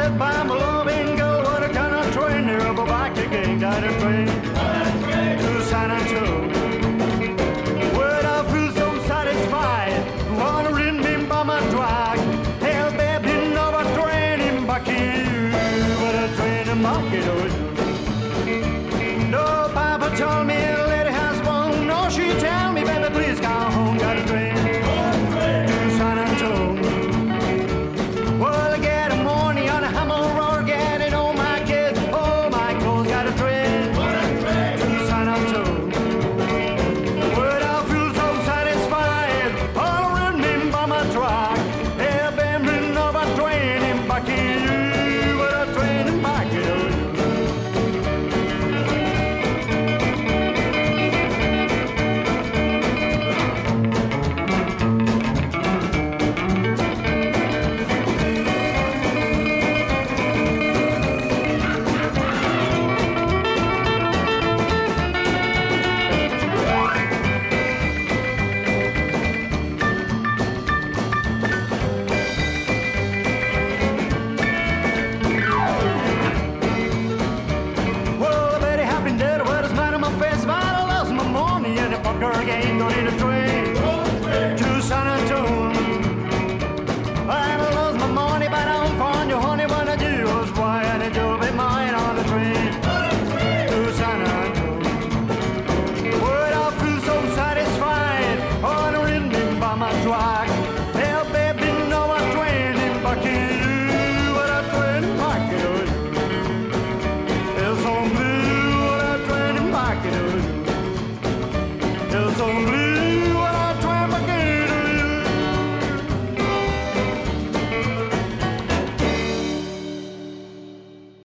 said, by my loving girl, what a kind of train there up back again, got a train to San Antonio. Well, I feel so satisfied, wandering me by my drag. Hell, baby, no, a train in back here, but a train in back here. No, Papa told me